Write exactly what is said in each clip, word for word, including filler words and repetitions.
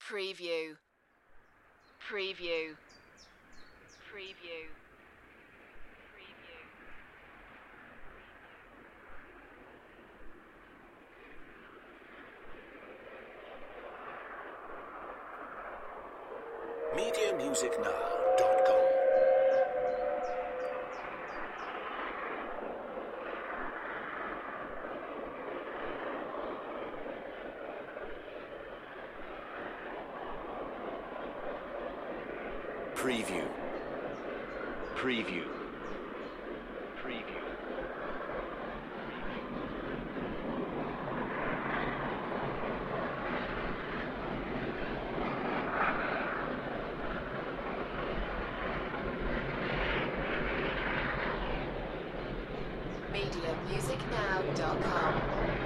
Preview. Preview. Preview. media music now dot com. Preview. Preview. Preview. media music now dot com.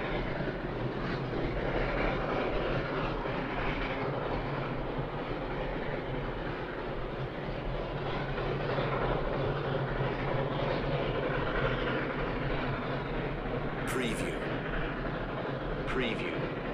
Preview. Preview.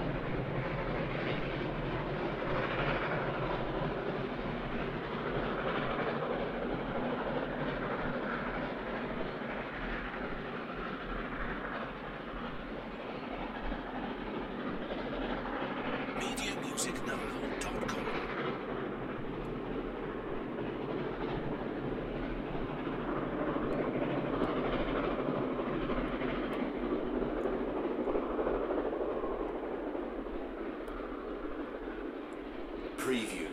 media music now dot com. Preview.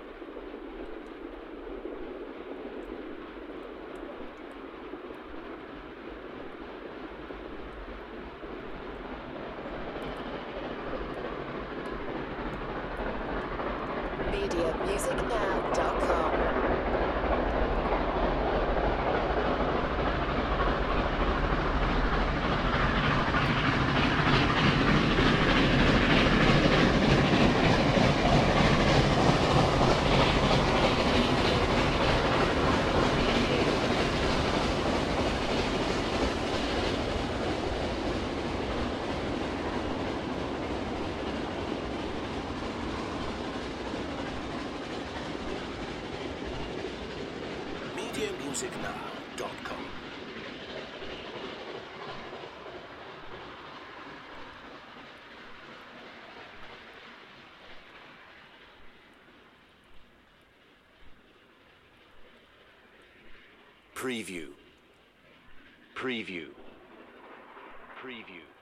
media music now dot com. media music now dot com. Preview. Preview. Preview.